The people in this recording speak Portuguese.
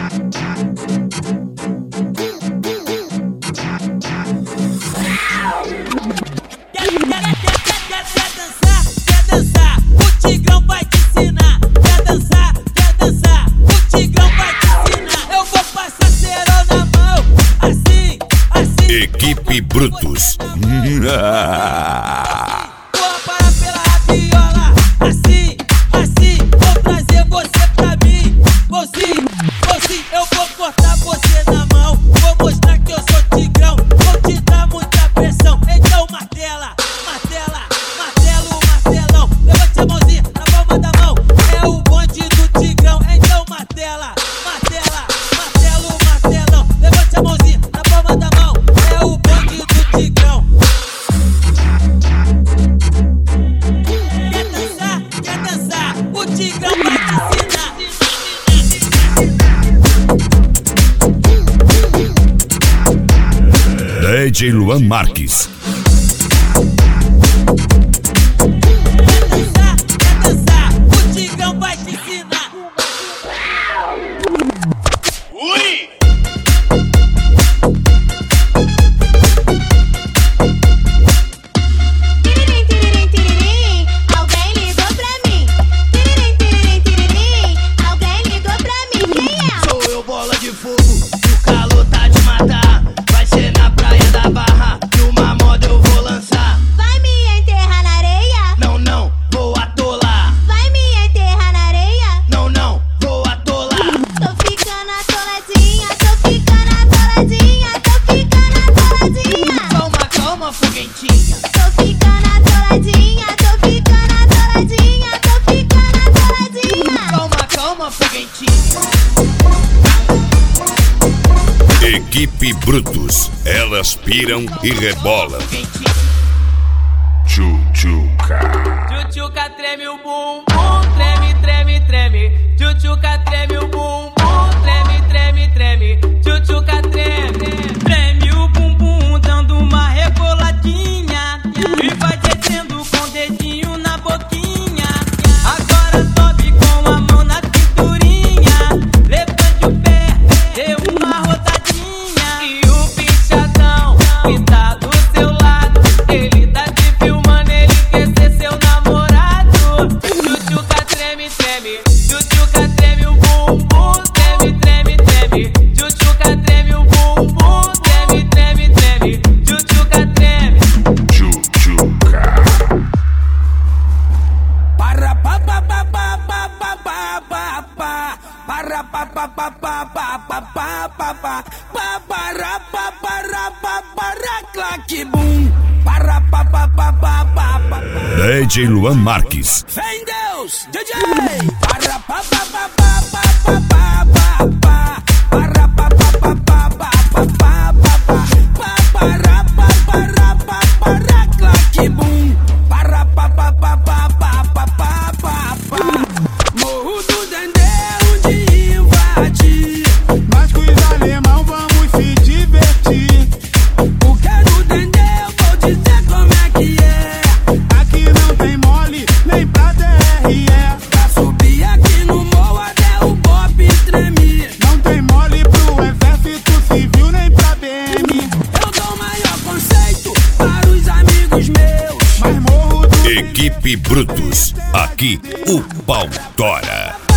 Equipe Brutus. Vou parar pela rabiola, assim, assim, vou trazer você pra mim. Vou sim, eu vou cortar você na mão. Vou mostrar que eu sou tigrão, vou te dar muita pressão. Então martela, martela, martelo, martelão. Levante a mãozinha na palma da mão, é o bonde do tigrão. Então martela, martela, martelo, martelão. Levante a mãozinha na palma da mão, é o bonde do tigrão. Quer dançar, o tigrão vai te ensinar. DJ Luan Marques. Quer dançar, o tigrão vai te ensinar. Ui! Alguém ligou pra mim. Alguém ligou pra mim. Quem é? Sou eu, bola de fogo, o calor tá de matar. Vai ser na praia da Barra, que uma moda eu vou lançar. Vai me enterrar na areia? Não, não, vou atolar. Vai me enterrar na areia? Não, não, vou atolar. Tô ficando atoladinha, tô ficando atoladinha, tô ficando atoladinha. Calma, calma, foguentinha. Tô ficando atoladinha, tô ficando atoladinha, tô ficando atoladinha. Calma, calma, foguentinha. Equipe Brutus. Elas piram e rebolam. Foguentinha. Tchutchuca. Tchutchuca treme o bumbum, treme, treme, treme. Tchutchuca treme o bumbum, treme, treme, treme. Tchutchuca treme, treme o bumbum, dando uma reboladinha. E vai descendo com o dedinho na boquinha. Agora sobe com a mão na cinturinha. Levante o pé, dê uma rodadinha. E o bichadão que tá do seu lado, ele tá te filmando, ele quer ser seu namorado. Tchutchuca treme, treme. Tchutchuca treme o bumbum, treme, treme, treme. Tchutchuca treme o bumbum, treme, treme, treme. Tchutchuca treme. Tchutchuca. Para pa pa pa pa pa pa pa pa pa. Para pa pa pa pa pa pa pa pa pa. Pa para pa para pa para claque bum. Para pa pa pa pa pa pa. DJ Luan Marques. Fé em Deus, DJ. Para pa pa pa pa pa pa pa pa. Para pa pa pa pa pa pa pa pa. Pa para pa para pa para claque bum. Para pa pa pa pa pa pa pa pa. Morro do Dendê onde invadir. Nós com os alemão vamos se divertir. Porque no Dendê eu vou dizer como é que é. Aqui não tem mole, nem pra DRE. Pra subir aqui no morro até o Bob treme. Não tem mole pro exército civil, nem pra BM. Eu dou o maior conceito para os amigos meus. Mas morro do Equipe Brutus. Aqui o pau tora.